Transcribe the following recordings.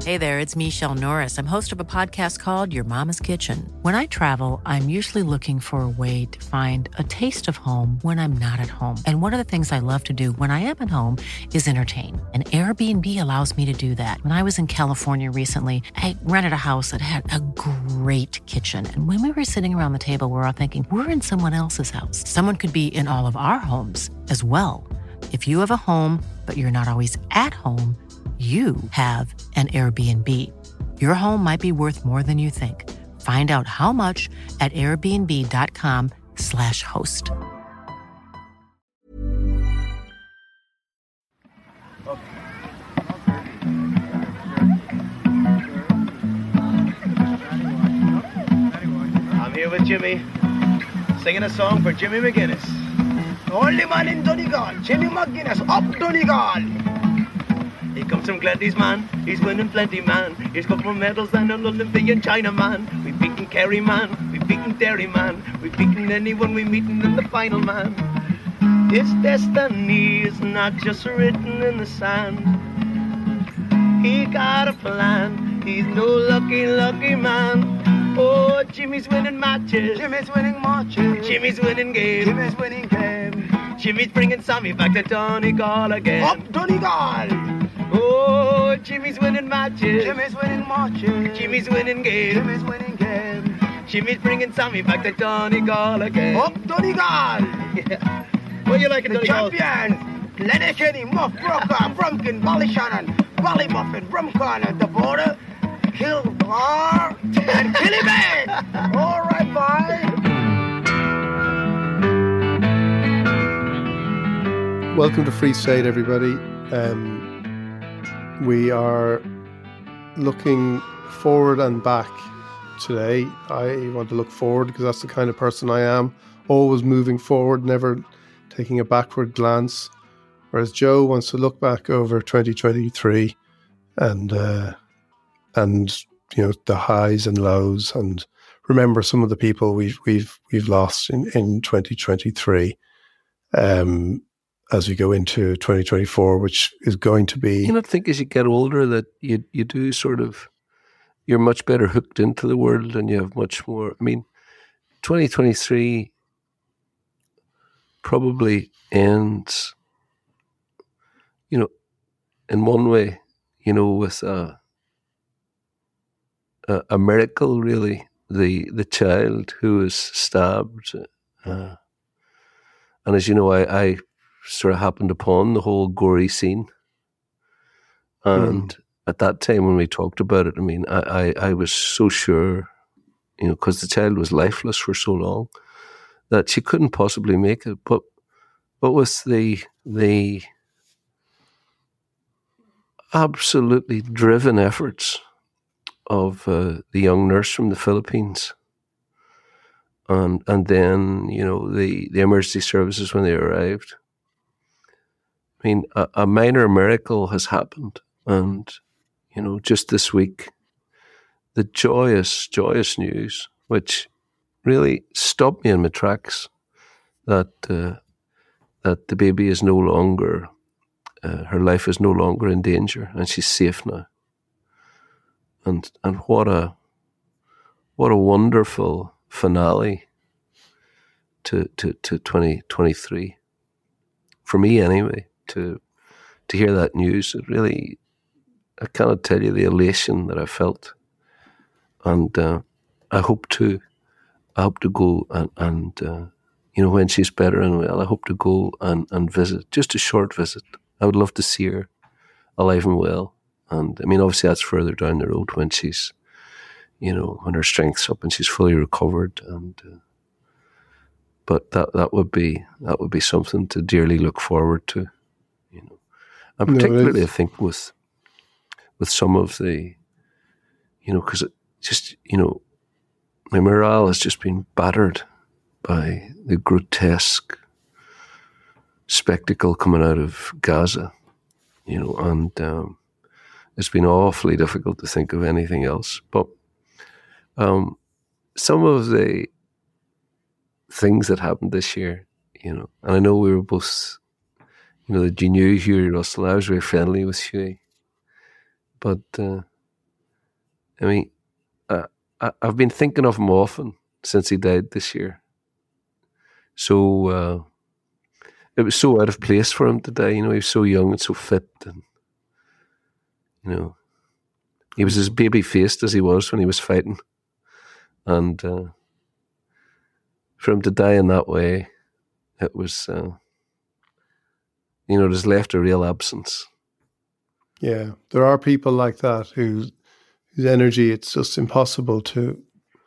Hey there, it's Michelle Norris. I'm host of a podcast called Your Mama's Kitchen. When I travel, I'm usually looking for a way to find a taste of home when I'm not at home. And one of the things I love to do when I am at home is entertain. And Airbnb allows me to do that. When I was in California recently, I rented a house that had a great kitchen. And when we were sitting around the table, we were all thinking, we're in someone else's house. Someone could be in all of our homes as well. If you have a home, but you're not always at home, you have an Airbnb. Your home might be worth more than you think. Find out how much at airbnb.com/host. I'm here with Jimmy, singing a song for Jimmy McGuinness. The only man in Donegal, Jimmy McGuinness, up Donegal. He comes from Glenties, man, he's winning plenty, man. He's got more medals than an Olympian China, man. We've beaten Kerry, man, we've beaten Derry, man. We've beaten anyone we meeting in the final, man. This destiny is not just written in the sand. He got a plan, he's no lucky man. Oh, Jimmy's winning matches. Jimmy's winning matches. Jimmy's winning games. Jimmy's winning games. Jimmy's bringing Sammy back to Donegal again. Up Donegal! Oh, Jimmy's winning matches. Jimmy's winning matches. Jimmy's winning games. Jimmy's winning games. Jimmy's bringing Sammy back to Donegal again. Up Donegal! Yeah. What do you like in Donegal? The champions! Letterkenny, Muff, Brocker, Brumkin, Ballyshannon, Ballymuffin, Brumcorn, the border. Kilbar and Killyman. All right, bye. Welcome to Free State, everybody. We are looking forward and back today. I want to look forward because that's the kind of person I am. Always moving forward, never taking a backward glance. Whereas Joe wants to look back over 2023 and you know, the highs and lows, and remember some of the people we've lost in 2023 as we go into 2024, which is going to be. You not think as you get older that you do sort of, you're much better hooked into the world and you have much more. I mean, 2023 probably ends, you know, in one way, you know, with a miracle, really. The child who was stabbed, and as you know, I sort of happened upon the whole gory scene, and at that time when we talked about it, I mean, I was so sure, you know, because the child was lifeless for so long, that she couldn't possibly make it. But with the absolutely driven efforts of the young nurse from the Philippines, and then, you know, the emergency services when they arrived. I mean, a minor miracle has happened, and, you know, just this week, the joyous news, which really stopped me in my tracks, that the baby is no longer, her life is no longer in danger, and she's safe now. And what a wonderful finale to 2023 for me, anyway. To hear that news, it really, I cannot tell you the elation that I felt, and I hope to go and you know, when she's better and well, I hope to go and visit, just a short visit. I would love to see her alive and well. And I mean, obviously that's further down the road when she's, you know, when her strength's up and she's fully recovered. And but that would be something to dearly look forward to, you know. And particularly, I think with some of the, you know, because it just, you know, my morale has just been battered by the grotesque spectacle coming out of Gaza, you know, and it's been awfully difficult to think of anything else. But some of the things that happened this year, you know, and I know we were both, you know, that you knew Hughie Russell. I was very friendly with Hughie. But I mean, I've been thinking of him often since he died this year. So it was so out of place for him to die. You know, he was so young and so fit, and you know, he was as baby faced as he was when he was fighting, and for him to die in that way, it was, you know, it has left a real absence. Yeah, there are people like that whose energy, it's just impossible to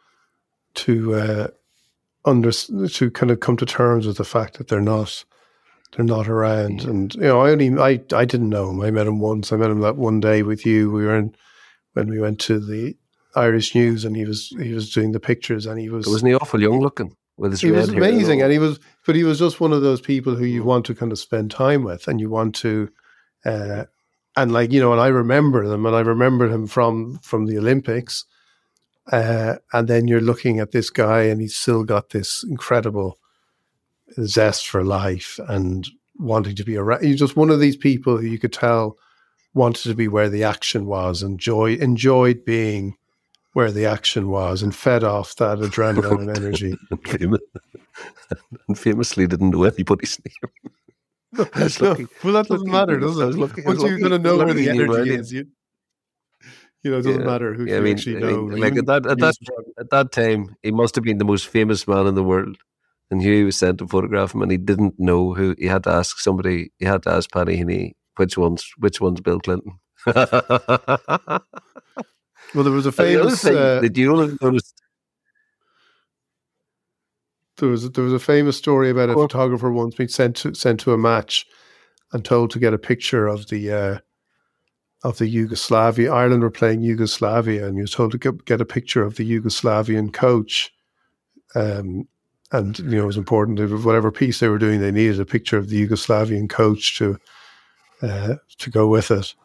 kind of come to terms with the fact that they're not around. Yeah. And you know, I didn't know him. I met him once. I met him that one day with you. When we went to the Irish News, and he was doing the pictures, and wasn't he awful young looking with his red hair? He was amazing, and he was just one of those people who you want to kind of spend time with, and you want to. And like, you know, and I remember them, and I remember him from the Olympics. And then you're looking at this guy, and he's still got this incredible zest for life and wanting to be around. He's just one of these people who you could tell wanted to be where the action was, enjoyed being where the action was, and fed off that adrenaline and energy. And famously didn't know anybody's name. Well, that doesn't matter, does it? Once you're going to know where the energy is, you know, it doesn't matter who you actually know. Like at that time, he must have been the most famous man in the world. And Hughie was sent to photograph him, and he didn't know who. He had to ask somebody. He had to ask Paddy Heaney which one's Bill Clinton. Well, there was a famous. Did you notice? There was a famous story about a photographer once being sent to a match and told to get a picture of the Yugoslavia. Ireland were playing Yugoslavia, and he was told to get a picture of the Yugoslavian coach. And you know, it was important that whatever piece they were doing, they needed a picture of the Yugoslavian coach to go with it.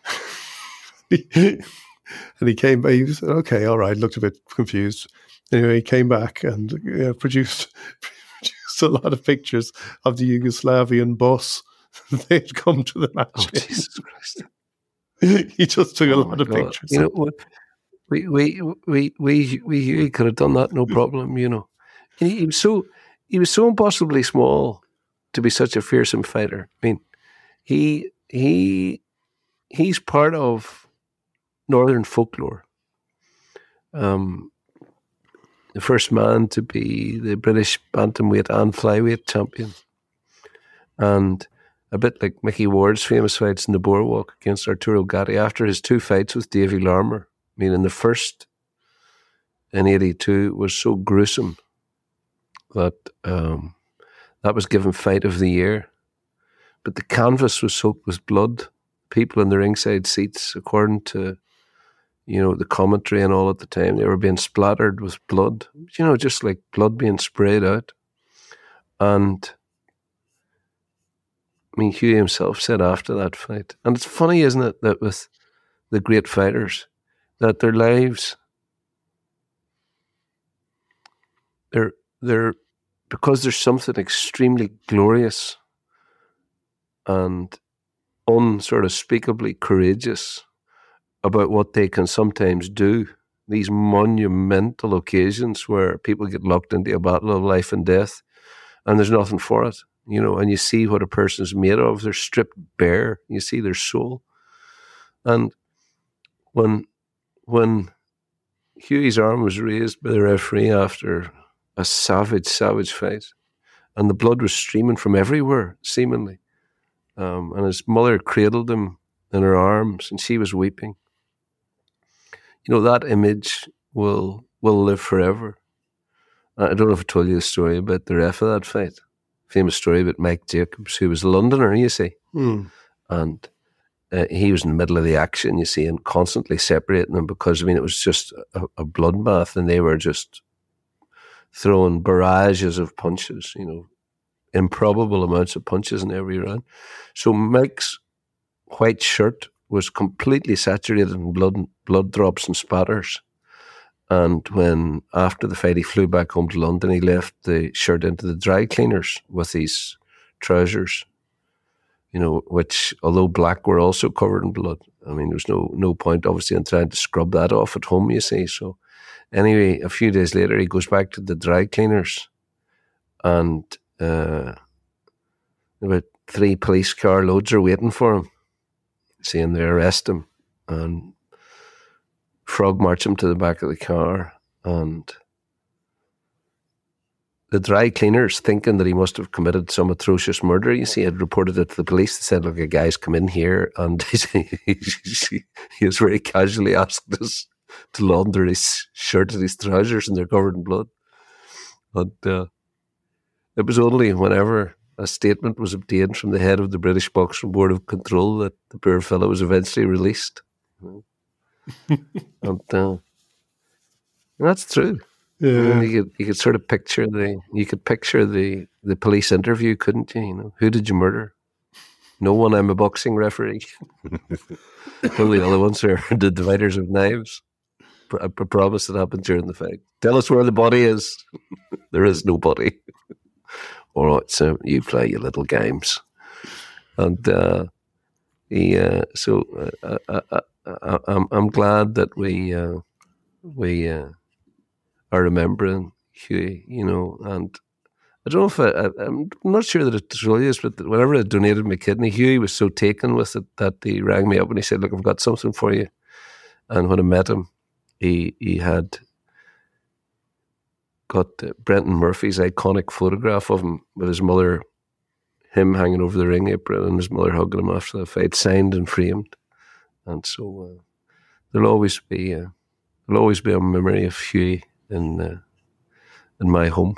And he came back. He said, "Okay, all right." Looked a bit confused. Anyway, he came back and produced a lot of pictures of the Yugoslavian bus they'd come to the match. Oh, Jesus Christ! He just took a lot of pictures. You know what? We could have done that, no problem. You know, he was so impossibly small to be such a fearsome fighter. I mean, he's part of Northern folklore. The first man to be the British bantamweight and flyweight champion, and a bit like Mickey Ward's famous fights in the Boardwalk against Arturo Gatti after his two fights with Davy Larmer. I mean, in the first in '82 was so gruesome that that was given fight of the year. But the canvas was soaked with blood. People in the ringside seats, according to, you know, the commentary and all at the time, they were being splattered with blood. You know, just like blood being sprayed out. And I mean, Hughie himself said after that fight, and it's funny, isn't it, that with the great fighters, that their lives, they're because there's something extremely glorious and unsort of speakably courageous about what they can sometimes do. These monumental occasions where people get locked into a battle of life and death, and there's nothing for it, you know, and you see what a person's made of. They're stripped bare. You see their soul. And when Hughie's arm was raised by the referee after a savage fight, and the blood was streaming from everywhere, seemingly, and his mother cradled him in her arms, and she was weeping. You know, that image will live forever. I don't know if I told you the story about the ref of that fight. Famous story about Mike Jacobs, who was a Londoner, you see. And he was in the middle of the action, you see, and constantly separating them because, I mean, it was just a bloodbath, and they were just throwing barrages of punches, you know, improbable amounts of punches in every round. So Mike's white shirt was completely saturated in blood drops and spatters. And when, after the fight, he flew back home to London, he left the shirt into the dry cleaners with his trousers, you know, which, although black, were also covered in blood. I mean, there's no point, obviously, in trying to scrub that off at home, you see. So anyway, a few days later, he goes back to the dry cleaners, and about 3 police car loads are waiting for him, saying they arrest him, and frog march him to the back of the car. And the dry cleaners, thinking that he must have committed some atrocious murder, you see, had reported it to the police. They said, look, a guy's come in here, and he has very casually asked us to launder his shirt and his trousers, and they're covered in blood. But it was only whenever a statement was obtained from the head of the British Boxing Board of Control that the poor fellow was eventually released. And that's true. Yeah. I mean, you could sort of picture the police interview, couldn't you? You know, who did you murder? No one. I'm a boxing referee. All the other ones are the dividers of knives. I promise it happened during the fight. Tell us where the body is. There is no body. All right, so you play your little games, and I'm glad that we are remembering Hughie, you know. And I don't know if I'm not sure that it's really is, but whenever I donated my kidney, Hughie was so taken with it that he rang me up and he said, "Look, I've got something for you." And when I met him, he had got Brenton Murphy's iconic photograph of him with his mother, him hanging over the ring apron, and his mother hugging him after the fight, signed and framed. And so there'll always be a memory of Hughie in my home.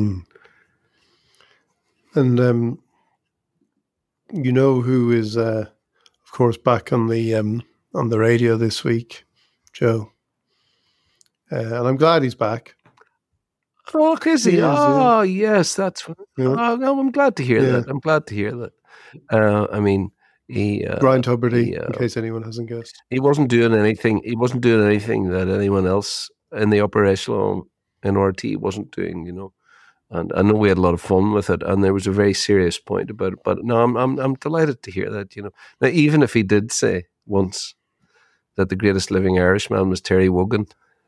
And you know who is, of course, back on the radio this week, Joe. And I'm glad he's back. Oh, is he? Yeah. Yes, that's. Yeah. Oh, no, I'm glad to hear that. I'm glad to hear that. I mean, Brian Tuberty, in case anyone hasn't guessed, he wasn't doing anything. He wasn't doing anything that anyone else in the upper echelon in RT wasn't doing. You know, and I know we had a lot of fun with it, and there was a very serious point about it. But no, I'm delighted to hear that. You know, now even if he did say once that the greatest living Irishman was Terry Wogan,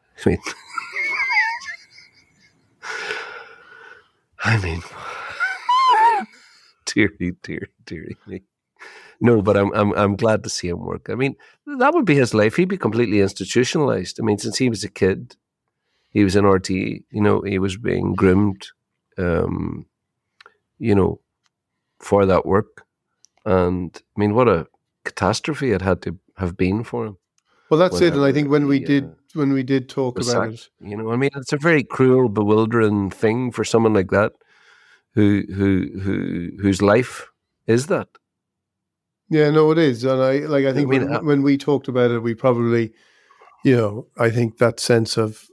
I mean, dearie me. No, but I'm glad to see him work. I mean, that would be his life. He'd be completely institutionalized. I mean, since he was a kid, he was in RT. You know, he was being groomed, you know, for that work. And I mean, what a catastrophe it had to have been for him. Well, that's it. And I think when we did talk about it, you know, I mean, it's a very cruel, bewildering thing for someone like that, whose life is that. Yeah, no, it is. And I think when we talked about it, we probably, you know, I think that sense of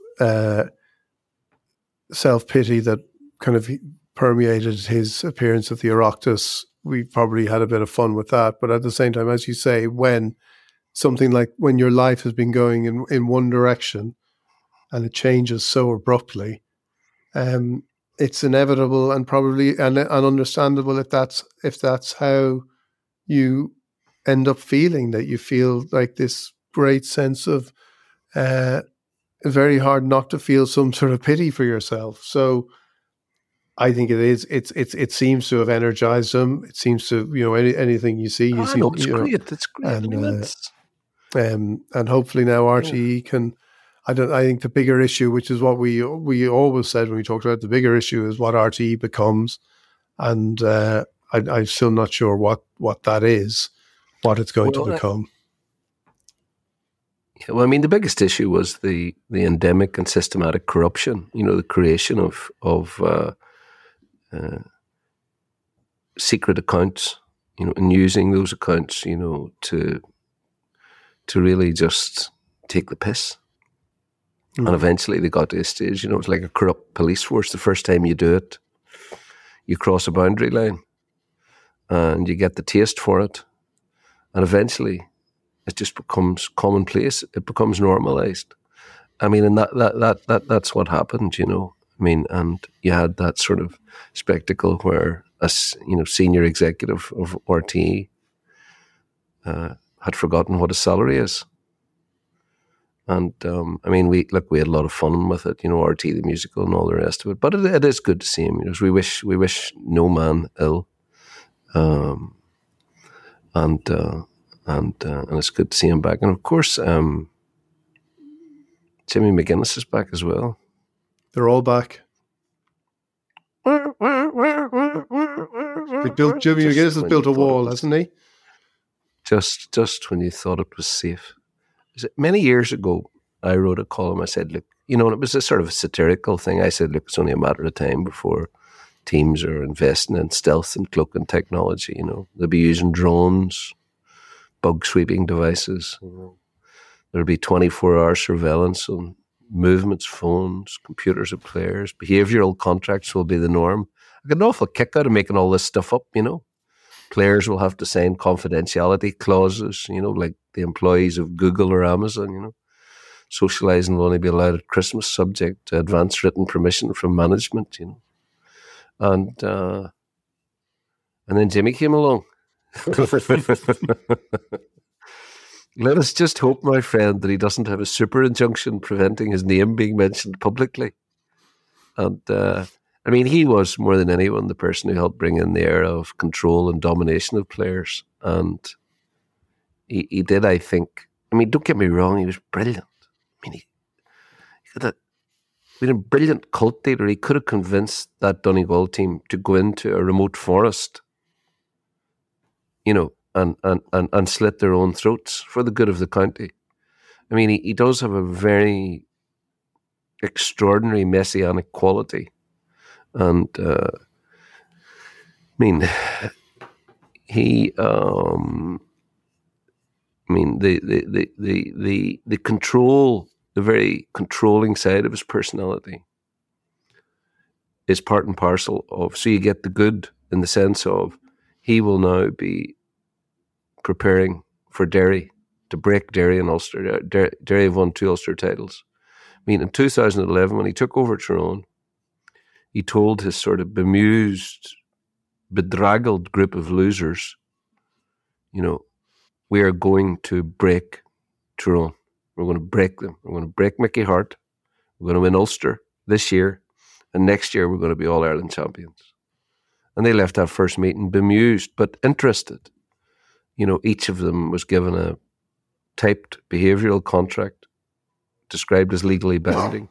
self-pity that kind of permeated his appearance at the Oireachtas, we probably had a bit of fun with that. But at the same time, as you say, when something like when your life has been going in one direction and it changes so abruptly, it's inevitable and probably and understandable if that's how you end up feeling, that you feel like this great sense of very hard not to feel some sort of pity for yourself. So I think it seems to have energized him. It seems to, you know, anything you see, it's great. It's great. And hopefully now RTE can. I think the bigger issue, which is what we always said when we talked about it, the bigger issue is what RTE becomes, and I'm still not sure what that is, what it's going to become. Well, I mean, the biggest issue was the endemic and systematic corruption. You know, the creation of secret accounts. You know, and using those accounts, you know, to really just take the piss. Mm. And eventually they got to a stage, you know, it's like a corrupt police force. The first time you do it, you cross a boundary line and you get the taste for it. And eventually it just becomes commonplace. It becomes normalized. I mean, and that's what happened, you know. I mean, and you had that sort of spectacle where a, you know, senior executive of RTE had forgotten what a salary is. And I mean, we had a lot of fun with it, RT the musical and all the rest of it. But it is good to see him. We wish no man ill, and it's good to see him back. And of course, Jimmy McGuinness is back as well. They're all back. Jimmy McGuinness has built a wall, hasn't he? Just when you thought it was safe. Many years ago, I wrote a column. I said, look, and it was a sort of a satirical thing. I said, look, it's only a matter of time before teams are investing in stealth and cloaking technology. They'll be using drones, bug sweeping devices. There'll be 24-hour surveillance on movements, phones, computers of players. Behavioural contracts will be the norm. I get an awful kick out of making all this stuff up, Players will have to sign confidentiality clauses, like the employees of Google or Amazon, Socialising will only be allowed at Christmas, subject to advance written permission from management, And then Jimmy came along. Let us just hope, my friend, that he doesn't have a super injunction preventing his name being mentioned publicly. And he was more than anyone the person who helped bring in the era of control and domination of players. And he did, I think. Don't get me wrong, he was brilliant. He could have been a brilliant cult leader. He could have convinced that Donegal team to go into a remote forest, and slit their own throats for the good of the county. He does have a very extraordinary messianic quality. And he the control, the very controlling side of his personality is part and parcel of, so you get the good in the sense of he will now be preparing for Derry, to break Derry and Ulster. Derry have won 2 Ulster titles. In 2011, when he took over Tyrone, he told his sort of bemused, bedraggled group of losers, we are going to break Tyrone. We're going to break them. We're going to break Mickey Hart. We're going to win Ulster this year. And next year, we're going to be All-Ireland champions. And they left that first meeting bemused, but interested. Each of them was given a typed behavioural contract described as legally binding.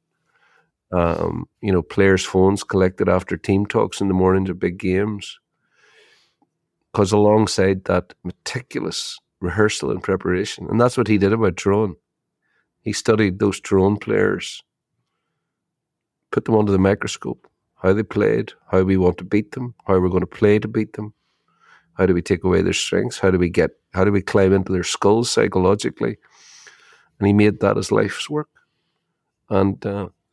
Players' phones collected after team talks in the mornings of big games. Because alongside that meticulous rehearsal and preparation, and that's what he did about Tyrone. He studied those Tyrone players, put them under the microscope, how they played, how we want to beat them, how we're going to play to beat them, how do we take away their strengths, how do we climb into their skulls psychologically, and he made that his life's work. And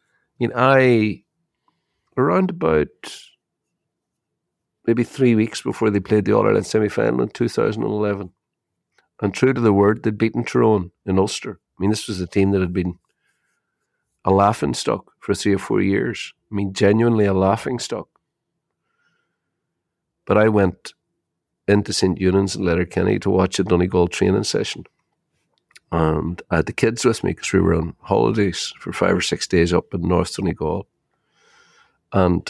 around about maybe 3 weeks before they played the All-Ireland semi-final in 2011, and true to the word, they'd beaten Tyrone in Ulster. This was a team that had been a laughingstock for 3 or 4 years. Genuinely a laughingstock. But I went into St. Eunan's in Letterkenny to watch a Donegal training session. And I had the kids with me because we were on holidays for 5 or 6 days up in North Donegal. And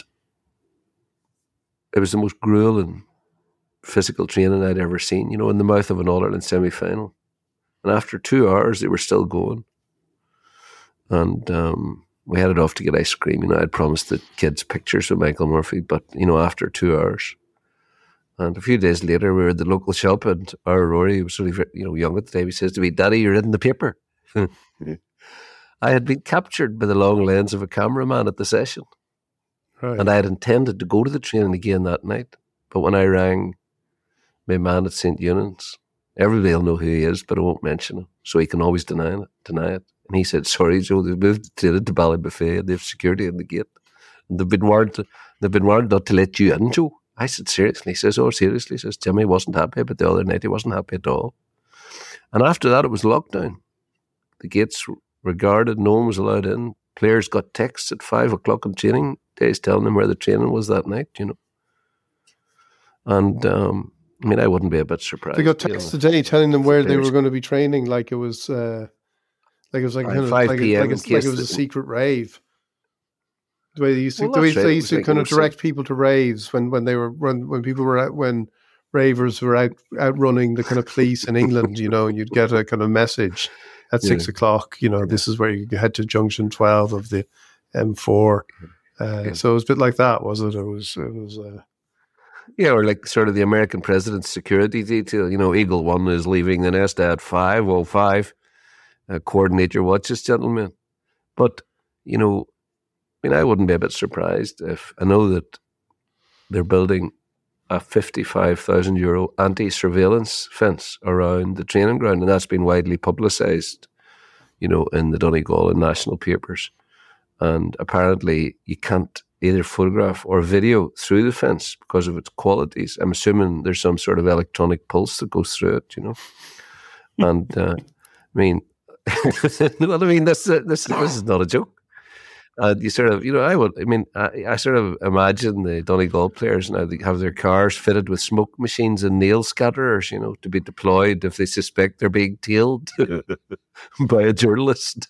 it was the most grueling physical training I'd ever seen, in the mouth of an All-Ireland semi-final. And after 2 hours, they were still going. And we headed off to get ice cream. I'd promised the kids pictures with Michael Murphy, but, after 2 hours. And a few days later, we were at the local shop, and our Rory, who was only young at the time, he says to me, "Daddy, you're in the paper." I had been captured by the long lens of a cameraman at the session. Right. And I had intended to go to the training again that night. But when I rang my man at St. Eunan's, everybody will know who he is, but I won't mention him, so he can always deny it. And he said, "Sorry, Joe, they've moved the training to Ballybuffet and they have security in the gate. And they've been warned not to let you in, Joe." I said, "Seriously?" He says, "Oh, seriously?" He says, "Jimmy wasn't happy, but the other night he wasn't happy at all." And after that, it was lockdown. The gates were guarded, no one was allowed in. Players got texts at 5 o'clock on training days telling them where the training was that night, And I mean, I wouldn't be a bit surprised. They got texts today telling them where they were going to be training, like it was kind of 5 p.m. like it was a secret rave. The way they used to, they used to kind of direct people to raves when people were out, when ravers were out running the kind of police in England. You know, you'd get a kind of message at 6 o'clock. You know, this is where you head to Junction 12 of the M4. So it was a bit like that, was it? It was. Yeah, or like sort of the American president's security detail. You know, Eagle 1 is leaving the nest at 5:05. Coordinate your watches, gentlemen. But, you know, I mean, I wouldn't be a bit surprised if I know that they're building a €55,000 anti-surveillance fence around the training ground, and that's been widely publicised, you know, in the Donegal and national papers. And apparently you can't either photograph or video through the fence because of its qualities. I'm assuming there's some sort of electronic pulse that goes through it, you know. And I mean, this is not a joke. You sort of, you know, I sort of imagine the Donegal players now, they have their cars fitted with smoke machines and nail scatterers, you know, to be deployed if they suspect they're being tailed by a journalist.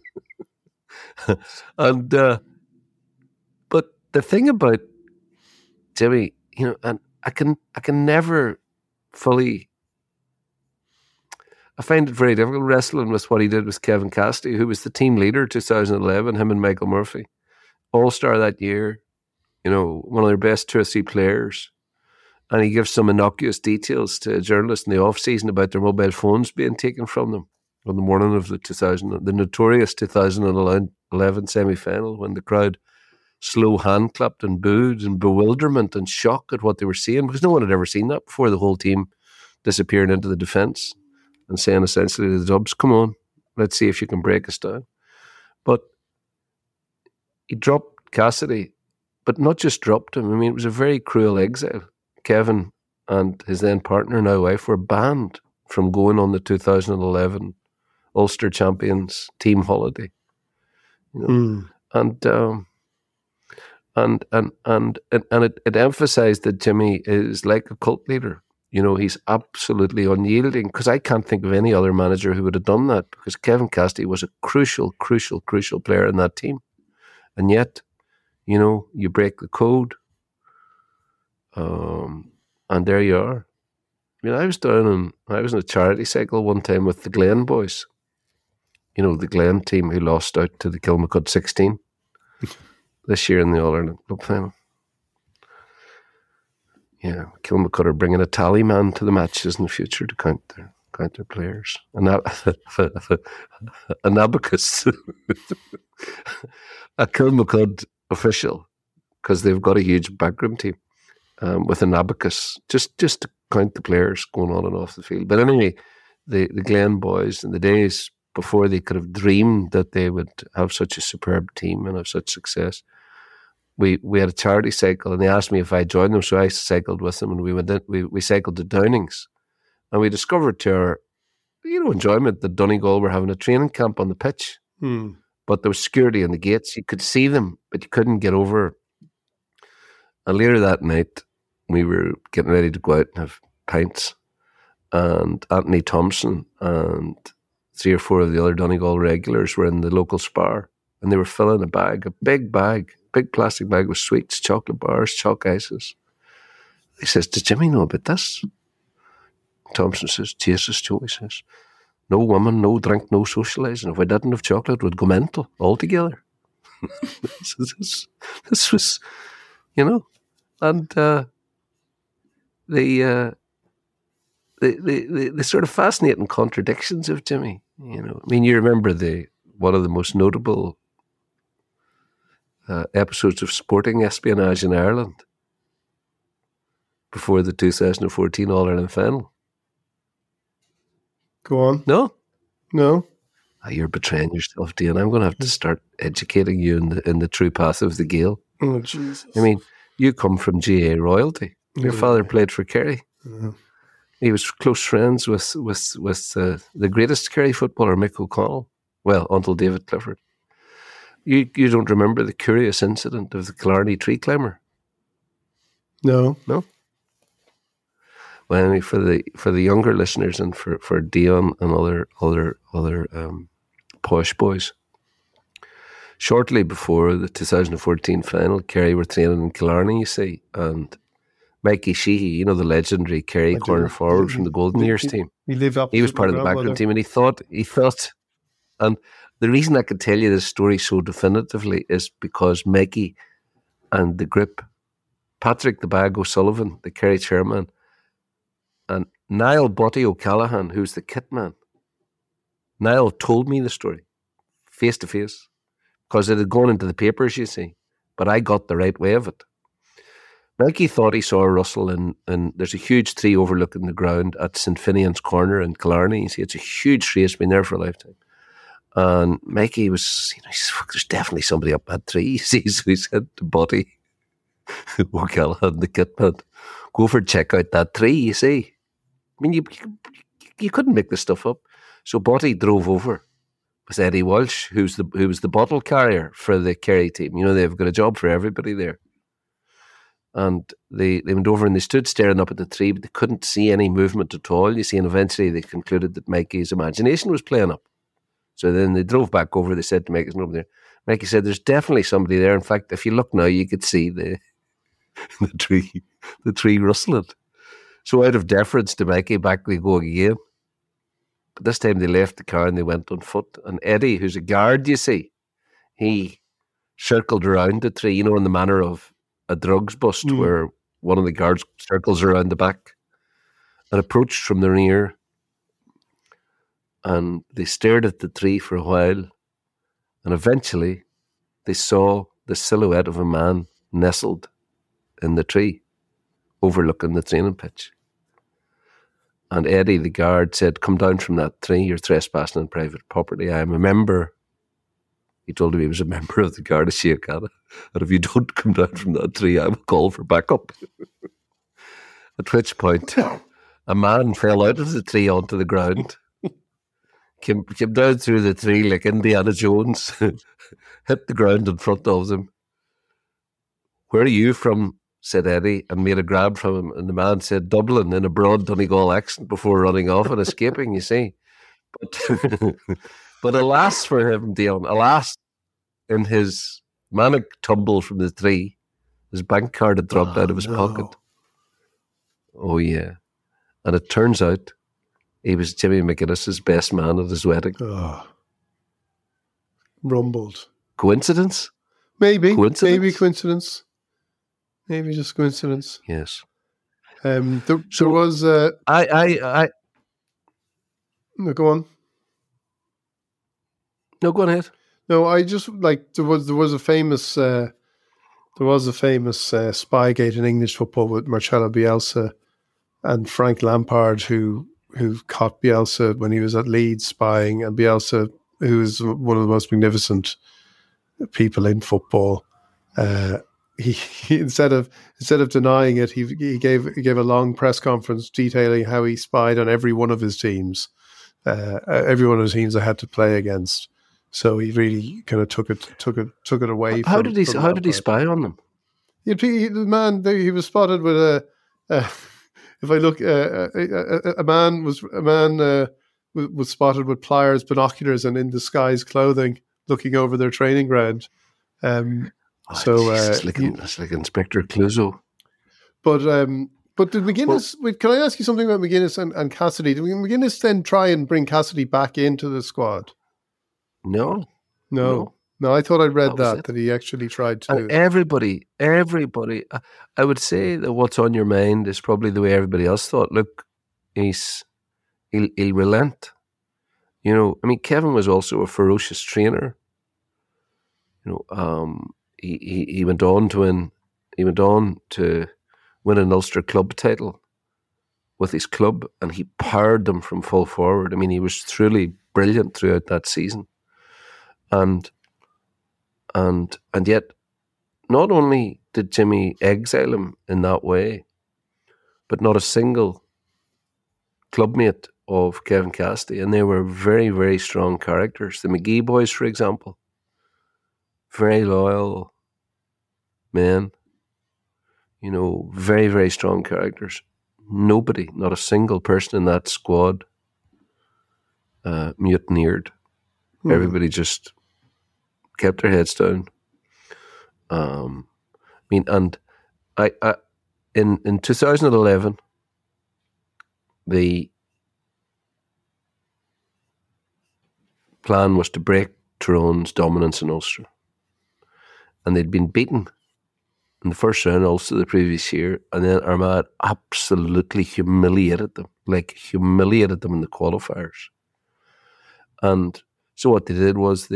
And but the thing about Jimmy, you know, and I can never fully. I find it very difficult wrestling with what he did with Kevin Cassidy, who was the team leader 2011, him and Michael Murphy. All-star that year, you know, one of their best 2 or 3 players. And he gives some innocuous details to a journalist in the off-season about their mobile phones being taken from them on the morning of the notorious 2011 semi-final, when the crowd slow hand clapped and booed in bewilderment and shock at what they were seeing, because no one had ever seen that before. The whole team disappearing into the defence and saying essentially to the Dubs, come on, let's see if you can break us down. But he dropped Cassidy, but not just dropped him. I mean, it was a very cruel exile. Kevin and his then partner, now wife, were banned from going on the 2011 Ulster Champions team holiday. You know? And it emphasised that Jimmy is like a cult leader. You know, he's absolutely unyielding, because I can't think of any other manager who would have done that, because Kevin Cassidy was a crucial player in that team. And yet, you know, you break the code, and there you are. I mean, I was in a charity cycle one time with the Glen boys. You know, the Glen team who lost out to the Kilmacud 16 this year in the All-Ireland Club final. Yeah, Kilmacud are bringing a tally man to the matches in the future to count their players. An abacus. A Kilmacud official, because they've got a huge backroom team with an abacus, just to count the players going on and off the field. But anyway, the Glen boys, in the days before they could have dreamed that they would have such a superb team and have such success, we had a charity cycle, and they asked me if I joined them, so I cycled with them, and we cycled to Downings, and we discovered to our, you know, enjoyment that Donegal were having a training camp on the pitch, but there was security in the gates. You could see them, but you couldn't get over. And later that night, we were getting ready to go out and have pints, and Anthony Thompson and 3 or 4 of the other Donegal regulars were in the local spar, and they were filling a big plastic bag with sweets, chocolate bars, chalk ices. He says, does Jimmy know about this? Thompson says, Jesus, Joe, he says, no woman, no drink, no socialising. If I didn't have chocolate, we'd go mental altogether. So this was, you know, and the sort of fascinating contradictions of Jimmy. You know, I mean, you remember one of the most notable episodes of sporting espionage in Ireland before the 2014 All-Ireland final. Go on. No? You're betraying yourself, Dean. I'm going to have to start educating you in the true path of the Gael. Oh, Jesus. I mean, you come from GA royalty. Your father played for Kerry. Mm-hmm. He was close friends with the greatest Kerry footballer, Mick O'Connell. Well, until David Clifford. You don't remember the curious incident of the Killarney tree climber? No. Well, anyway, for the younger listeners and for Dion and other posh boys, shortly before the 2014 final, Kerry were training in Killarney, you see, and Mikey Sheehy, you know, the legendary Kerry corner forward from the Golden Years team. He was part of the background team, and he thought, and the reason I can tell you this story so definitively is because Mikey and the grip, Patrick the Bag O'Sullivan, the Kerry chairman, and Niall Botty O'Callaghan, who's the kit man. Niall told me the story, face to face, because it had gone into the papers, you see, but I got the right way of it. Mikey thought he saw a rustle and there's a huge tree overlooking the ground at St. Finian's Corner in Killarney. You see, it's a huge tree, it's been there for a lifetime. And Mikey was, he says, there's definitely somebody up that tree, you see, so he said to Botty O'Callaghan, the kit man, go for check out that tree, you see. I mean, you couldn't make this stuff up. So Botty drove over with Eddie Walsh, who was the bottle carrier for the Kerry team. You know, they've got a job for everybody there. And they went over and they stood staring up at the tree, but they couldn't see any movement at all, you see, and eventually they concluded that Mikey's imagination was playing up. So then they drove back over, they said to Mikey, over there. Mikey said, there's definitely somebody there. In fact, if you look now, you could see the tree rustling. So out of deference to Mikey, back they go again. But this time they left the car and they went on foot. And Eddie, who's a guard, you see, he circled around the tree, you know, in the manner of a drugs bust where one of the guards circles around the back and approached from the rear. And they stared at the tree for a while. And eventually they saw the silhouette of a man nestled in the tree, overlooking the training pitch. And Eddie, the guard, said, come down from that tree, you're trespassing on private property. I am a member. He told him he was a member of the Garda Síochána. And if you don't come down from that tree, I will call for backup. At which point, a man fell out of the tree onto the ground, came down through the tree like Indiana Jones, hit the ground in front of them. Where are you from? Said Eddie, and made a grab from him. And the man said Dublin in a broad Donegal accent before running off and escaping, you see. But alas for him, Dion, alas, in his manic tumble from the tree, his bank card had dropped out of his pocket. Oh, yeah. And it turns out he was Jimmy McGuinness's best man at his wedding. Oh. Rumbled. Coincidence? Maybe coincidence. Maybe just coincidence. Yes. There was... No, go on. No, go on ahead. No, I just like there was a famous Spygate in English football with Marcelo Bielsa and Frank Lampard who caught Bielsa when he was at Leeds spying, and Bielsa, who is one of the most magnificent people in football, he instead of denying it, he gave a long press conference detailing how he spied on every one of his teams, every one of the teams I had to play against. So he really kind of took it away. How did he spy on them? The man, he was spotted with if I look, a man was spotted with pliers, binoculars, and in disguise clothing, looking over their training ground. It's like Inspector Clouseau. But did McGuinness? Can I ask you something about McGuinness and Cassidy? Did McGuinness then try and bring Cassidy back into the squad? No. I thought I'd read that he actually tried to. And everybody, I would say that what's on your mind is probably the way everybody else thought. Look, he'll relent. You know, I mean, Kevin was also a ferocious trainer. You know, he went on to win an Ulster club title with his club, and he powered them from full forward. I mean, he was truly brilliant throughout that season. And yet, not only did Jimmy exile him in that way, but not a single clubmate of Kevin Cassidy, and they were very, very strong characters. The McGee boys, for example, very loyal men, you know, very, very strong characters. nobody, not a single person in that squad mutineered. Everybody just kept their heads down. And I in 2011, the plan was to break Tyrone's dominance in Ulster. And they'd been beaten in the first round also the previous year, and then Armagh absolutely humiliated them in the qualifiers. And so what they did was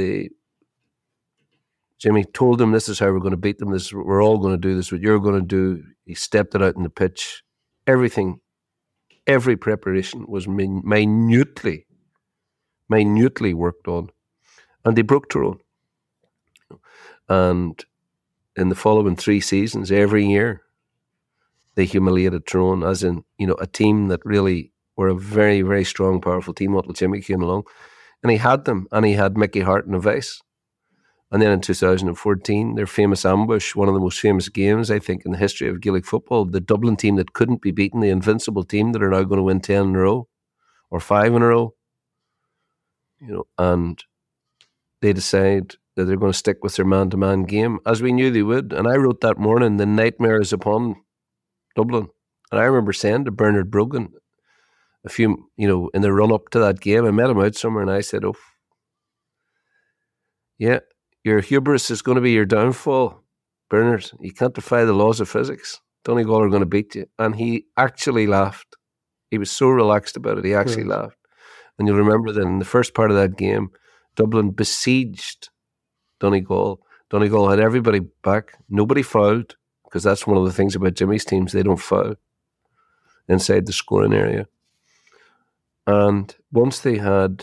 Jimmy told them, this is how we're going to beat them, we're all going to do this, what you're going to do. He stepped it out in the pitch. Every preparation was minutely worked on. And they broke Tyrone. And in the following 3 seasons, every year, they humiliated Tyrone, as in, a team that really were a very, very strong, powerful team until Jimmy came along. And he had them, and he had Mickey Hart in a vice. And then in 2014, their famous ambush, one of the most famous games, I think, in the history of Gaelic football, the Dublin team that couldn't be beaten, the invincible team that are now going to win 10 in a row, or 5 in a row, and they decide that they're going to stick with their man-to-man game, as we knew they would. And I wrote that morning, the nightmare is upon Dublin. And I remember saying to Bernard Brogan, a few, in the run-up to that game, I met him out somewhere, and I said, yeah, your hubris is going to be your downfall, Bernard. You can't defy the laws of physics. Donegal are going to beat you. And he actually laughed. He was so relaxed about it, he actually laughed. And you'll remember that in the first part of that game, Dublin besieged Donegal. Donegal had everybody back. Nobody fouled, because that's one of the things about Jimmy's teams. They don't foul inside the scoring area. And once they had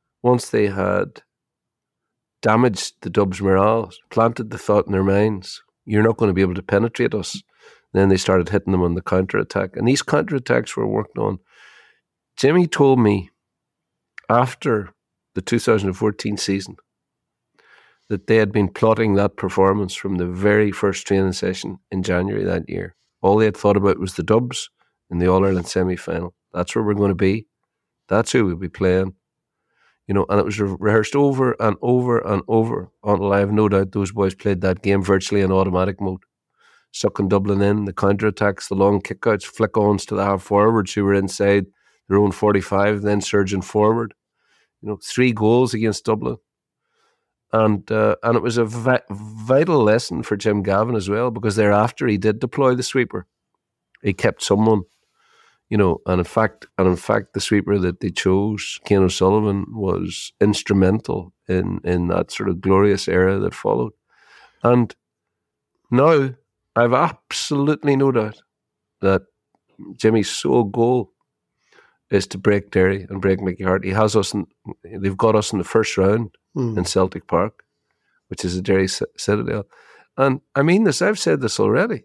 damaged the Dubs' morale, planted the thought in their minds, you're not going to be able to penetrate us. Then they started hitting them on the counter-attack. And these counter-attacks were worked on. Jimmy told me after the 2014 season that they had been plotting that performance from the very first training session in January that year. All they had thought about was the Dubs in the All-Ireland semi-final. That's where we're going to be. That's who we'll be playing. And it was rehearsed over and over and over until I have no doubt those boys played that game virtually in automatic mode. Sucking Dublin in, the counter-attacks, the long kickouts, flick-ons to the half-forwards who were inside their own 45, then surging forward. 3 goals against Dublin. And it was a vital lesson for Jim Gavin as well, because thereafter he did deploy the sweeper. He kept someone, and in fact the sweeper that they chose, Cian O'Sullivan, was instrumental in that sort of glorious era that followed. And now I've absolutely no doubt that Jimmy's sole goal is to break Derry and break Mickey Hart. They've got us in the first round in Celtic Park, which is a Derry Citadel. And I mean this, I've said this already.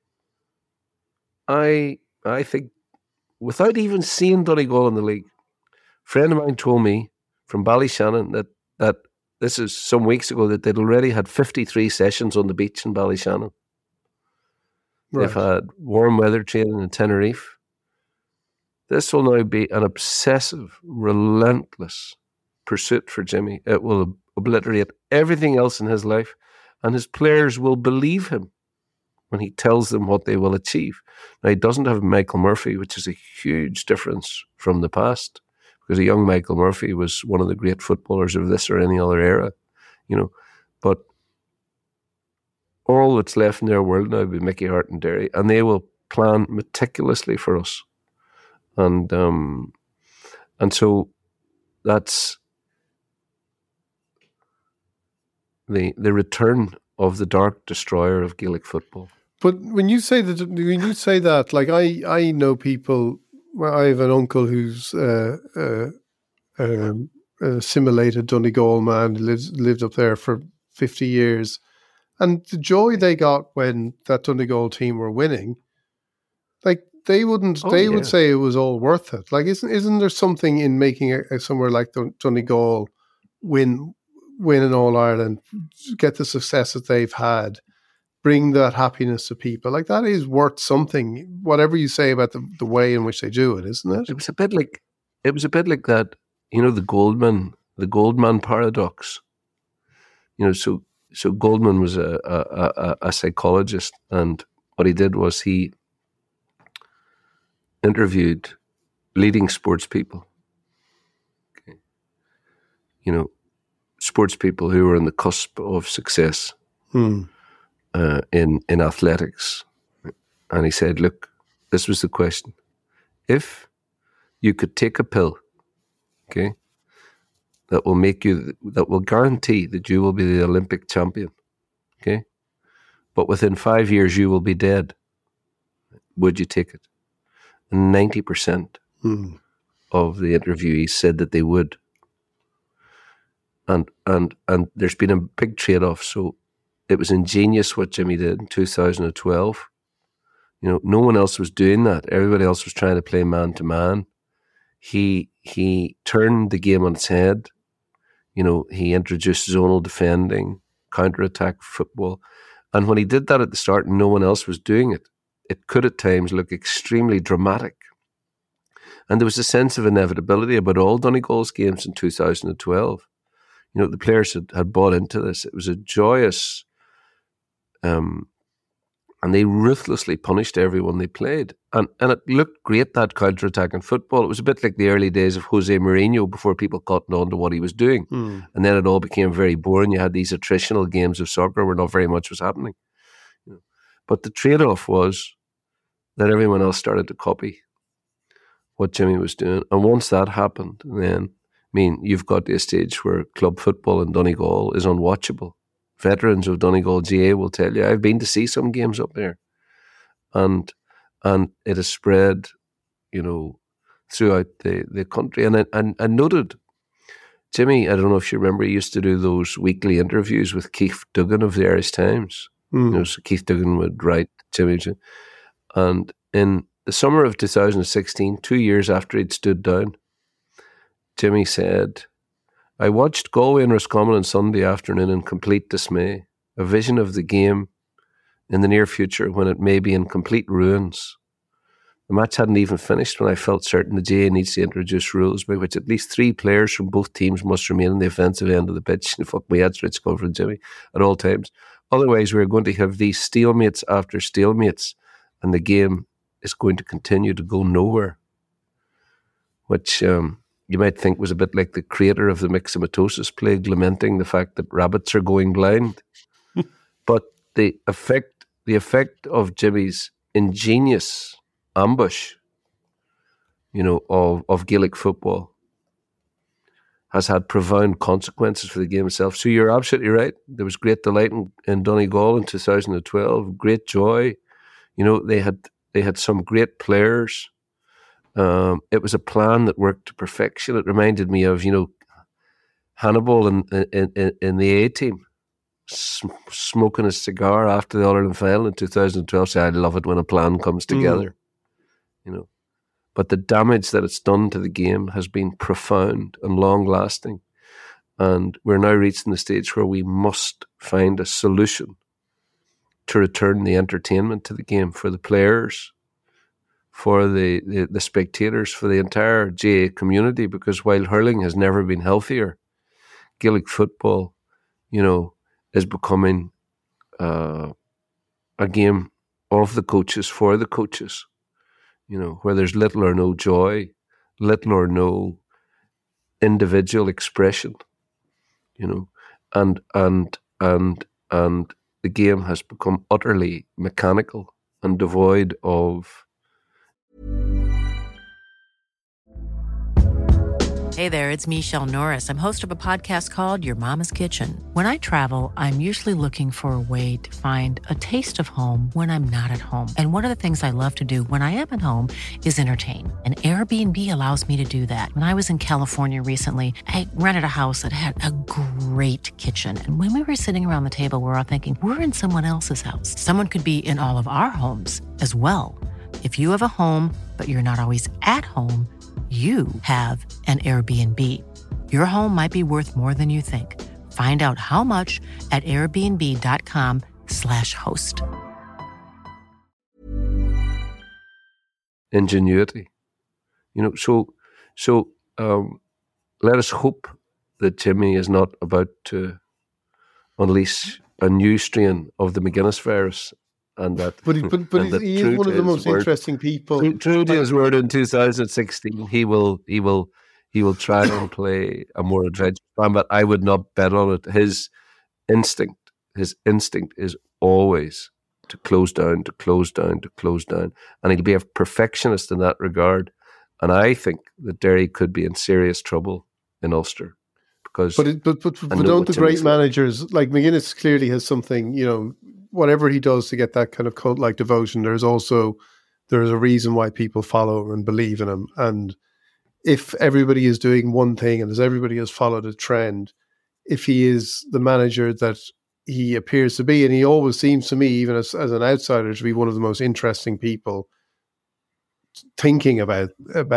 I think, without even seeing Donegal in the league, a friend of mine told me from Ballyshannon that this is some weeks ago, that they'd already had 53 sessions on the beach in Ballyshannon. Right. They've had warm weather training in Tenerife. This will now be an obsessive, relentless pursuit for Jimmy. It will obliterate everything else in his life, and his players will believe him when he tells them what they will achieve. Now, he doesn't have Michael Murphy, which is a huge difference from the past, because a young Michael Murphy was one of the great footballers of this or any other era, But all that's left in their world now will be Mickey Hart and Derry, and they will plan meticulously for us. And so that's the return of the dark destroyer of Gaelic football. But when you say that, like I know people. Well, I have an uncle who's assimilated Donegal man, lived up there for 50 years, and the joy they got when that Donegal team were winning, like they wouldn't. Would say it was all worth it. Like, isn't there something in making somewhere like Donegal win in All Ireland, get the success that they've had, bring that happiness to people. Like, that is worth something, whatever you say about the way in which they do it, isn't it? It was a bit like that, the Goldman paradox. So Goldman was a psychologist, and what he did was he interviewed leading sports people. Okay. Sports people who were on the cusp of success. In athletics. And he said, look, this was the question. If you could take a pill, okay, that will guarantee that you will be the Olympic champion, okay, but within 5 years you will be dead, would you take it? And 90% of the interviewees said that they would. And there's been a big trade-off. So it was ingenious what Jimmy did in 2012. No one else was doing that. Everybody else was trying to play man-to-man. He turned the game on its head. He introduced zonal defending, counter-attack football. And when he did that at the start and no one else was doing it, it could at times look extremely dramatic. And there was a sense of inevitability about all Donegal's games in 2012. The players had bought into this. It was a joyous... and they ruthlessly punished everyone they played. And it looked great, that counter-attacking football. It was a bit like the early days of Jose Mourinho before people caught on to what he was doing. And then it all became very boring. You had these attritional games of soccer where not very much was happening. But the trade-off was that everyone else started to copy what Jimmy was doing. And once that happened, then, you've got to a stage where club football in Donegal is unwatchable. Veterans of Donegal GA will tell you, I've been to see some games up there. And it has spread, throughout the country. And I noted, Jimmy, I don't know if you remember, he used to do those weekly interviews with Keith Duggan of the Irish Times. So Keith Duggan would write Jimmy. And in the summer of 2016, 2 years after he'd stood down, Jimmy said, I watched Galway and Roscommon on Sunday afternoon in complete dismay, a vision of the game in the near future when it may be in complete ruins. The match hadn't even finished when I felt certain the GA needs to introduce rules by which at least 3 players from both teams must remain on the offensive end of the pitch. Fuck me, that's rich coming from Jimmy at all times. Otherwise, we're going to have these stalemates after stalemates, and the game is going to continue to go nowhere. Which... you might think was a bit like the creator of the myxomatosis plague lamenting the fact that rabbits are going blind. But the effect of Jimmy's ingenious ambush, of Gaelic football has had profound consequences for the game itself. So you're absolutely right. There was great delight in Donegal in 2012, great joy. They had some great players. It was a plan that worked to perfection. It reminded me of, Hannibal in the A-team, smoking a cigar after the All-Ireland final in 2012. Say, I love it when a plan comes together, But the damage that it's done to the game has been profound and long-lasting. And we're now reaching the stage where we must find a solution to return the entertainment to the game for the players, for the spectators, for the entire GA community, because while hurling has never been healthier, Gaelic football, is becoming a game of the coaches, for the coaches, where there's little or no joy, little or no individual expression, and the game has become utterly mechanical and devoid of... Hey there, it's Michelle Norris. I'm host of a podcast called Your Mama's Kitchen. When I travel, I'm usually looking for a way to find a taste of home when I'm not at home. And one of the things I love to do when I am at home is entertain. And Airbnb allows me to do that. When I was in California recently, I rented a house that had a great kitchen. And when we were sitting around the table, we were all thinking, we're in someone else's house. Someone could be in all of our homes as well. If you have a home, but you're not always at home, you have an Airbnb. Your home might be worth more than you think. Find out how much at airbnb.com Acast.com/host. Ingenuity, so let us hope that Jimmy is not about to unleash a new strain of the McGuinness virus, and that. But he is one of the most interesting people. True to his word, in 2016, he will try and play a more adventurous plan, but I would not bet on it. His instinct is always to close down, and he'll be a perfectionist in that regard. And I think that Derry could be in serious trouble in Ulster, because. But don't the great managers like McGuinness clearly has something, whatever he does to get that kind of cult-like devotion. There's a reason why people follow and believe in him. And if everybody is doing one thing and as everybody has followed a trend, if he is the manager that he appears to be, and he always seems to me, even as an outsider, to be one of the most interesting people thinking about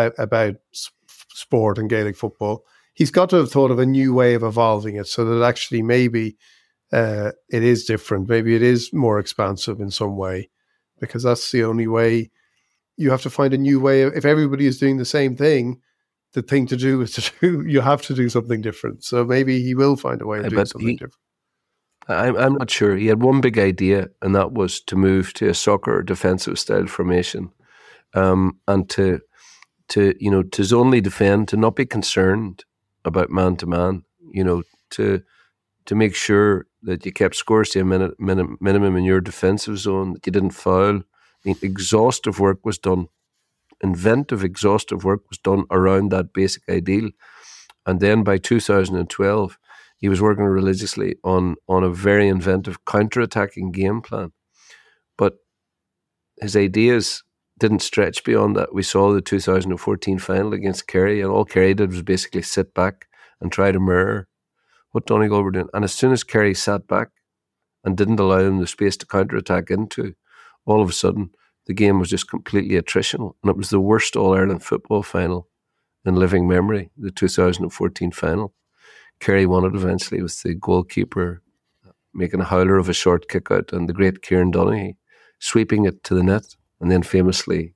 sport and Gaelic football, he's got to have thought of a new way of evolving it so that actually maybe it is different. Maybe it is more expansive in some way, because that's the only way. You have to find a new way. If everybody is doing the same thing, the thing to do is you have to do something different. So maybe he will find a way of doing something different. I'm not sure. He had one big idea, and that was to move to a soccer defensive style formation, and to zonally defend, to not be concerned about man to man. To make sure that you kept scores to a minimum in your defensive zone, that you didn't foul. Exhaustive work was done. Inventive, exhaustive work was done around that basic ideal. And then by 2012, he was working religiously on a very inventive counter-attacking game plan. But his ideas didn't stretch beyond that. We saw the 2014 final against Kerry, and all Kerry did was basically sit back and try to mirror what Donegal were doing. And as soon as Kerry sat back and didn't allow them the space to counter-attack into, all of a sudden, the game was just completely attritional. And it was the worst All-Ireland football final in living memory, the 2014 final. Kerry won it eventually with the goalkeeper making a howler of a short kick out, and the great Kieran Donaghy sweeping it to the net, and then famously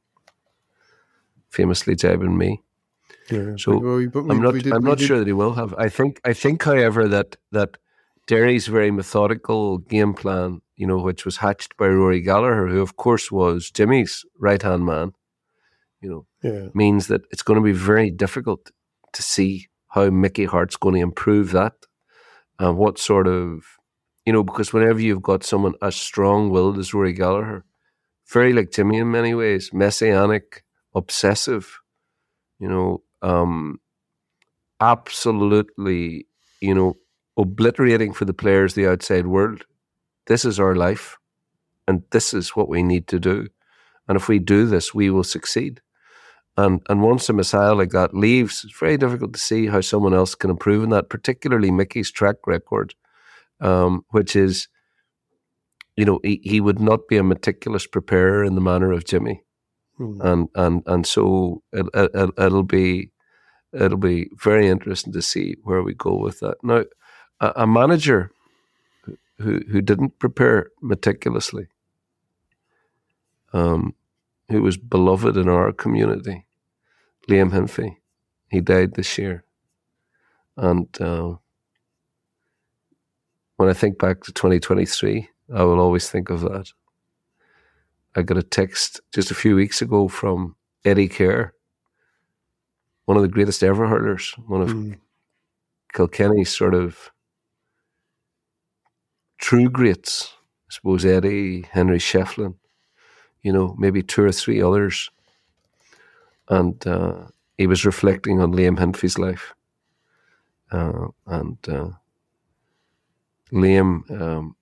jibing me. Yeah, so I'm not sure that he will have. I think, however, that Derry's very methodical game plan, which was hatched by Rory Gallagher, who of course was Jimmy's right-hand man, means that it's going to be very difficult to see how Mickey Hart's going to improve that, and what sort of, because whenever you've got someone as strong-willed as Rory Gallagher, very like Jimmy in many ways, messianic, obsessive, absolutely, obliterating for the players the outside world. This is our life, and this is what we need to do. And if we do this, we will succeed. And once a messiah like that leaves, it's very difficult to see how someone else can improve in that, particularly Mickey's track record, which is, he would not be a meticulous preparer in the manner of Jimmy. And so it'll be very interesting to see where we go with that. Now, a manager who didn't prepare meticulously, who was beloved in our community, Liam Hinfey. He died this year. And when I think back to 2023, I will always think of that. I got a text just a few weeks ago from Eddie Kerr, one of the greatest ever hurlers, one of Kilkenny's sort of true greats. I suppose Eddie, Henry Shefflin, maybe two or three others. And he was reflecting on Liam Hinfey's life. Liam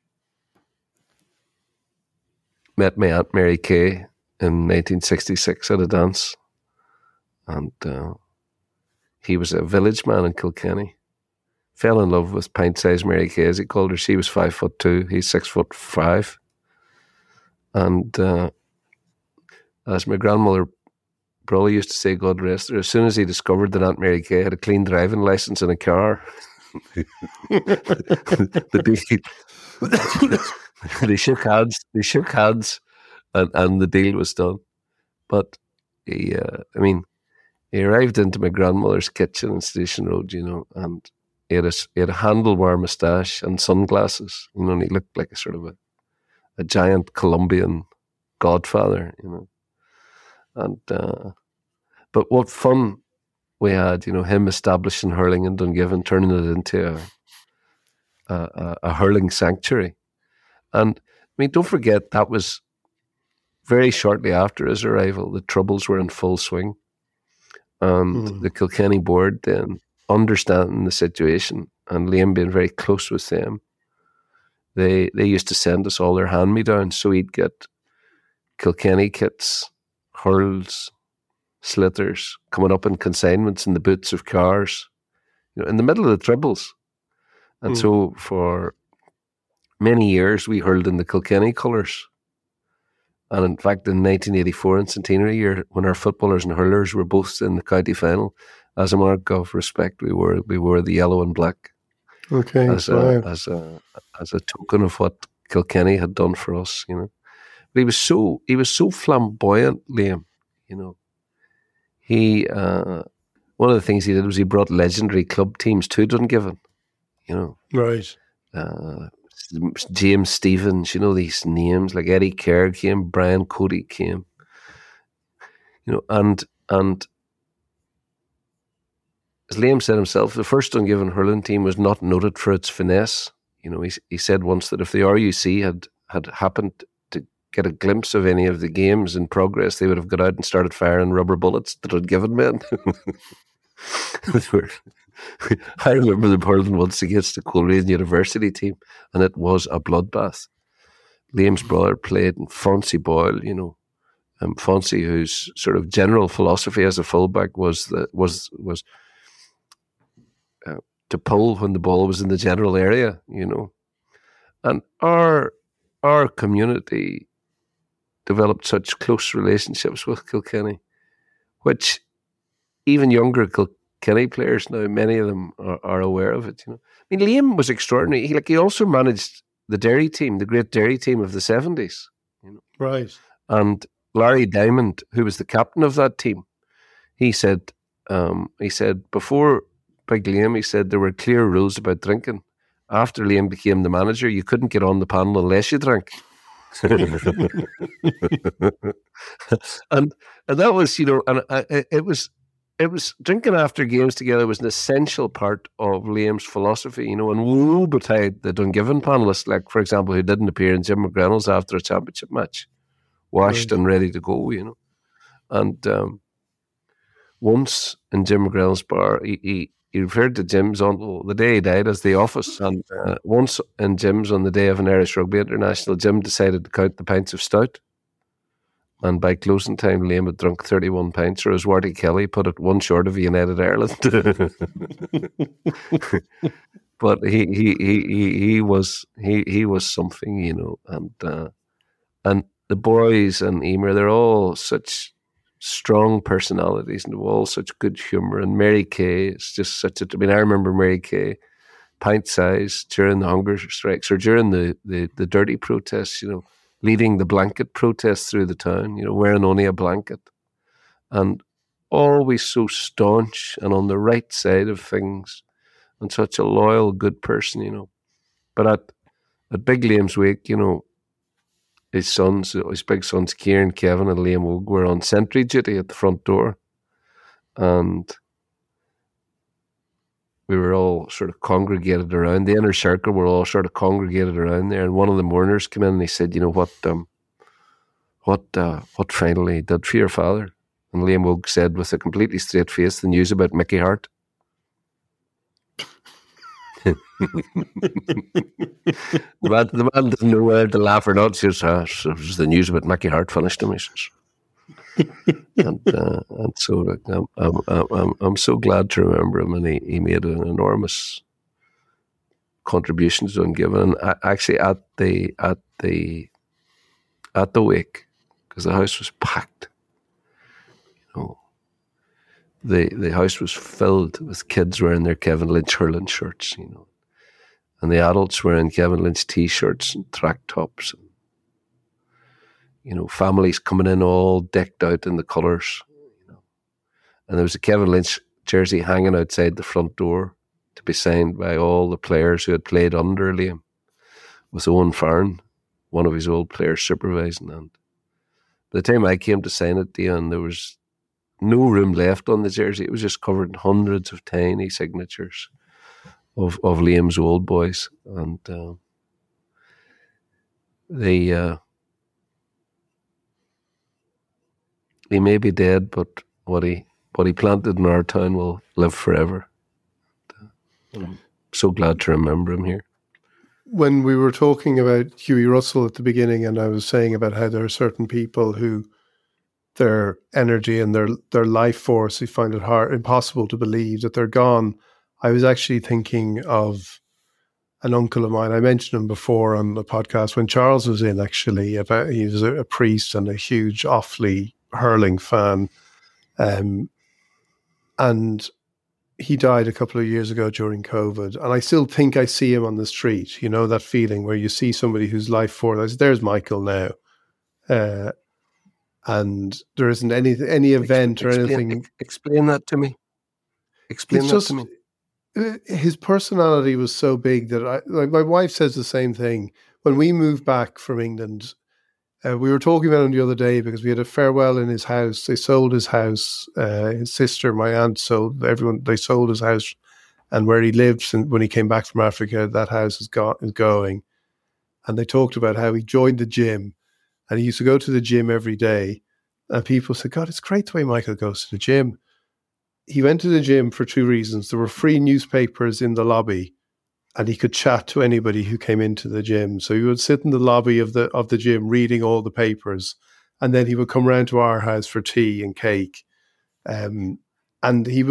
met my Aunt Mary Kay in 1966 at a dance. And he was a village man in Kilkenny. Fell in love with pint-sized Mary Kay, as he called her. She was 5'2", he's 6'5". And as my grandmother probably used to say, God rest her, as soon as he discovered that Aunt Mary Kay had a clean driving licence in a car, the They shook hands. And the deal was done. But he arrived into my grandmother's kitchen in Station Road, and he had a handlebar moustache and sunglasses, and he looked like a sort of a giant Colombian godfather, And but what fun we had, him establishing hurling in Dungiven, turning it into a hurling sanctuary. And don't forget, that was very shortly after his arrival. The Troubles were in full swing. And the Kilkenny board then, understanding the situation, and Liam being very close with them, they used to send us all their hand-me-downs. So he'd get Kilkenny kits, hurls, slitters, coming up in consignments in the boots of cars, in the middle of the Troubles. And so for many years, we hurled in the Kilkenny colours. And in fact, in 1984, in centenary year, when our footballers and hurlers were both in the county final, as a mark of respect, we wore the yellow and black. Okay, as a token of what Kilkenny had done for us, But he was so flamboyant, Liam. He one of the things he did was he brought legendary club teams to Dungiven. Right. James Stephens, these names like Eddie Kerr came, Brian Cody came, and as Liam said himself, the first Dungiven hurling team was not noted for its finesse. He said once that if the RUC had happened to get a glimpse of any of the games in progress, they would have got out and started firing rubber bullets at Dungiven men. I remember them hurling once against the Coleraine University team, and it was a bloodbath. Liam's brother played, and Fonzie Boyle, Fonzie, whose sort of general philosophy as a fullback was to pull when the ball was in the general area, And our community developed such close relationships with Kilkenny, which even younger Kilkenny players now, many of them are aware of it. Liam was extraordinary. He also managed the Derry team, the great Derry team of the 70s. Right. And Larry Diamond, who was the captain of that team, he said before Big Liam, he said there were clear rules about drinking. After Liam became the manager, you couldn't get on the panel unless you drank. and that was, it was drinking after games together was an essential part of Liam's philosophy, and woe betide the Dungiven panellists, like, for example, who didn't appear in Jim McGrennell's after a championship match, washed and ready to go, And once in Jim McGrennell's bar, he referred to Jim's on the day he died as the office, and once in Jim's on the day of an Irish Rugby International, Jim decided to count the pints of stout. And by closing time, Liam had drunk 31 pints, or as Warty Kelly put it, one short of United Ireland. But he was something, and the boys and Emer, they're all such strong personalities and all such good humour. And Mary Kay is just such a. I remember Mary Kay, pint size during the hunger strikes or during the dirty protests, leading the blanket protest through the town, wearing only a blanket. And always so staunch and on the right side of things and such a loyal, good person, But at Big Liam's wake, his big sons, Kieran, Kevin and Liam Ogue were on sentry duty at the front door. And we were all sort of congregated around. The inner circle were all sort of congregated around there. And one of the mourners came in and he said, what finally did for your father? And Liam Ogue said with a completely straight face, the news about Mickey Hart. The man didn't know whether to laugh or not. He says, it was the news about Mickey Hart finished him, he says. and so I'm so glad to remember him, and he made an enormous contribution to Dungiven. And actually at the wake, because the house was packed, the house was filled with kids wearing their Kevin Lynch hurling shirts, And the adults wearing Kevin Lynch T-shirts and track tops. Families coming in all decked out in the colours. And there was a Kevin Lynch jersey hanging outside the front door to be signed by all the players who had played under Liam, with Owen Farron, one of his old players, supervising. And by the time I came to sign it, Dion, there was no room left on the jersey. It was just covered in hundreds of tiny signatures of Liam's old boys. And he may be dead, but what he planted in our town will live forever. I'm so glad to remember him here. When we were talking about Hughie Russell at the beginning, and I was saying about how there are certain people who their energy and their life force, you find it impossible to believe that they're gone. I was actually thinking of an uncle of mine. I mentioned him before on the podcast when Charles was in, actually. He was a priest and a huge Offaly hurling fan. And he died a couple of years ago during COVID. And I still think I see him on the street, that feeling where you see somebody whose life force, there's Michael now. And there isn't any event or anything. Explain that to me. To me. His personality was so big that my wife says the same thing. When we moved back from England, we were talking about him the other day because we had a farewell in his house. They sold his house. His sister, my aunt, they sold his house, and where he lived when he came back from Africa, that house is going. And they talked about how he joined the gym, and he used to go to the gym every day. And people said, God, it's great the way Michael goes to the gym. He went to the gym for two reasons. There were free newspapers in the lobby, and he could chat to anybody who came into the gym. So he would sit in the lobby of the gym reading all the papers, and then he would come round to our house for tea and cake. And he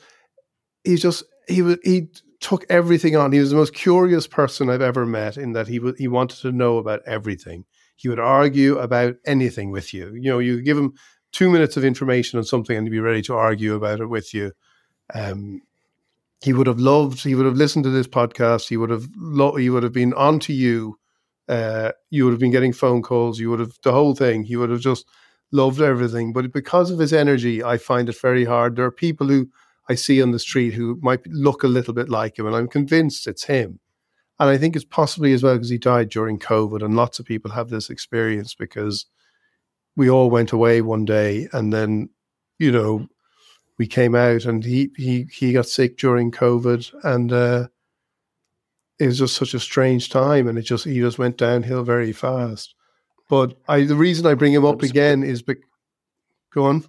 took everything on. He was the most curious person I've ever met, in that he wanted to know about everything. He would argue about anything with you. You could give him 2 minutes of information on something and he'd be ready to argue about it with you. He would have listened to this podcast. He would have been on to you. You would have been getting phone calls. The whole thing. He would have just loved everything. But because of his energy, I find it very hard. There are people who I see on the street who might look a little bit like him, and I'm convinced it's him. And I think it's possibly as well because he died during COVID, and lots of people have this experience because we all went away one day, and then, we came out, and he got sick during COVID, and it was just such a strange time, and he just went downhill very fast. But the reason I bring him up again is go on.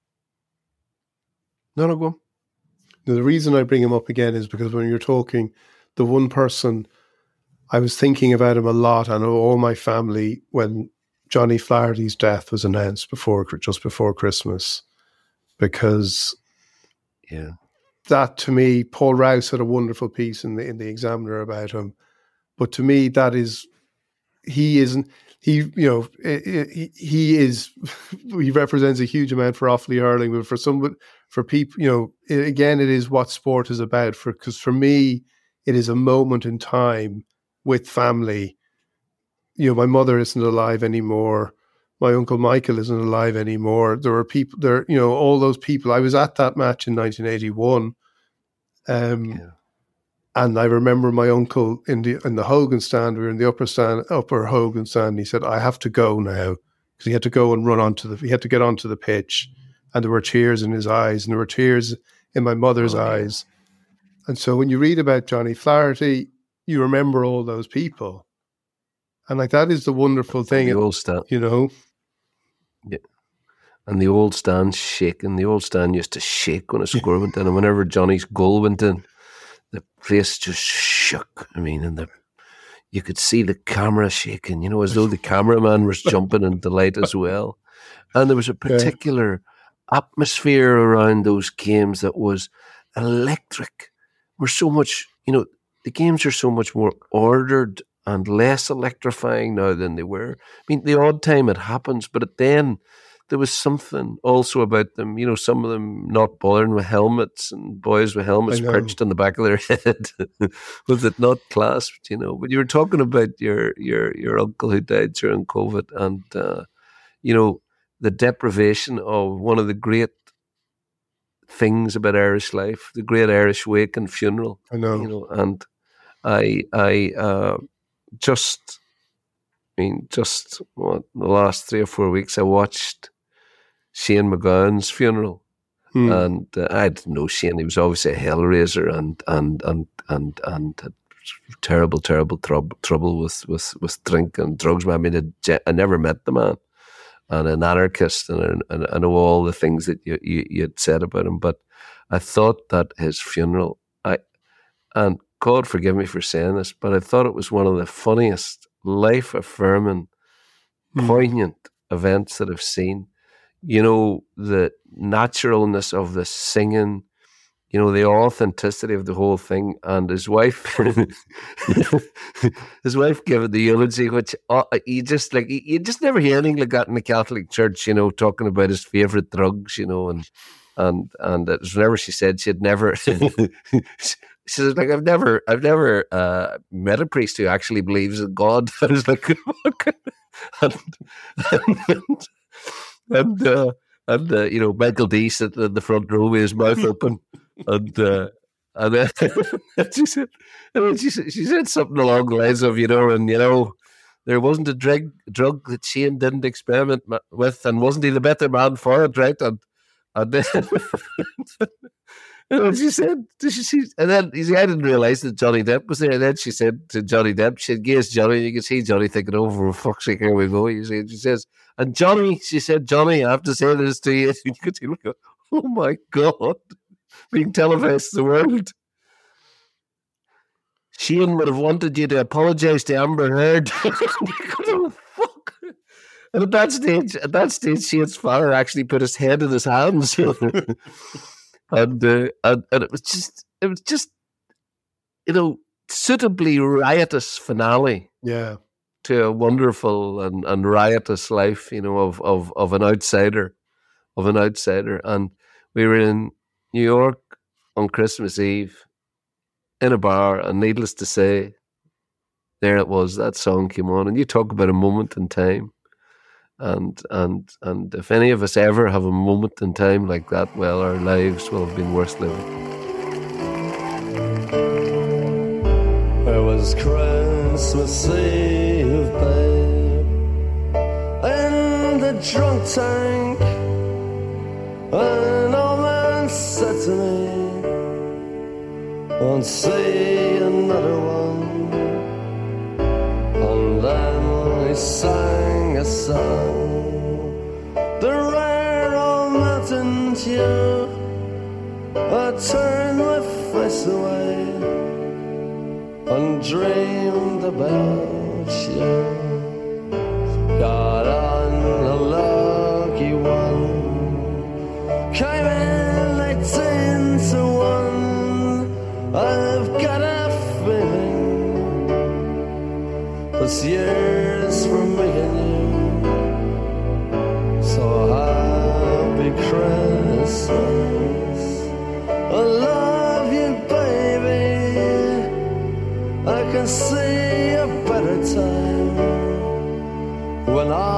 No, go on. The reason I bring him up again is because when you're talking, the one person I was thinking about him a lot, and all my family, when Johnny Flaherty's death was announced just before Christmas, because that, to me, Paul Rouse had a wonderful piece in the Examiner about him, but to me, he represents a huge amount for Offaly hurling, but for people, again, it is what sport is about. Because for me, it is a moment in time with family. My mother isn't alive anymore. My uncle Michael isn't alive anymore. There were people there, all those people. I was at that match in 1981. And I remember my uncle in the Hogan stand. We were in the upper Hogan stand. He said, I have to go now, because he had to go and he had to get onto the pitch, and there were tears in his eyes, and there were tears in my mother's eyes. And so when you read about Johnny Flaherty, you remember all those people. And that is the wonderful thing. The old stand. Yeah. And the old stand shaking. The old stand used to shake when a score went in. And whenever Johnny's goal went in, the place just shook. And you could see the camera shaking, as though the cameraman was jumping in delight as well. And there was a particular atmosphere around those games that was electric. We're so much, the games are so much more ordered and less electrifying now than they were. The odd time it happens, but then there was something also about them. You know, some of them not bothering with helmets, and boys with helmets perched on the back of their head. Was it not clasped? You know, but you were talking about your uncle who died during COVID, and you know, the deprivation of one of the great things about Irish life, the great Irish wake and funeral. I know. You know, and I just the last 3 or 4 weeks, I watched Shane MacGowan's funeral, and I didn't know Shane. He was obviously a hellraiser and had terrible trouble with drink and drugs. I mean, I never met the man, and an anarchist, and I know all the things that you had said about him. But I thought that his funeral, and God forgive me for saying this, but I thought it was one of the funniest, life-affirming, poignant events that I've seen. You know, the naturalness of the singing, you know, the authenticity of the whole thing, and his wife, his wife giving the eulogy, which you just never hear anything like that in the Catholic Church. You know, talking about his favourite drugs, you know, and it was whenever she said she had never. She says, like, I've never met a priest who actually believes in God. I was like, and you know, Michael D sitting in the front row with his mouth open, and then she said something along the lines of, you know, there wasn't a drug that Shane didn't experiment with, and wasn't he the better man for it, right? And then. And she said, and then I didn't realise that Johnny Depp was there. And then she said to Johnny Depp, she said, "Yes, Johnny." You can see Johnny thinking, "Oh, for fuck's sake, here we go." You see, she says, and Johnny, she said, "Johnny, I have to say this to you." And you could see, oh my God, being televised to the world. Shane would have wanted you to apologise to Amber Heard. Oh, fuck. And at that stage, Shane's father actually put his head in his hands. And it was just, you know, suitably riotous finale. Yeah. To a wonderful and riotous life, you know, of an outsider. And we were in New York on Christmas Eve in a bar, and needless to say, there it was, that song came on, and you talk about a moment in time. And if any of us ever have a moment in time like that, well, our lives will have been worth living. It was Christmas Eve, babe, in the drunk tank, an old man said to me, "Won't see another one." And then he sang a song, the rare old mountain tune. I turned my face away and dreamed about you. Got on a lucky one, came in 18 to 1. I've got a feeling this year's for me and you. So happy Christmas, I love you, baby. I can see a better time when I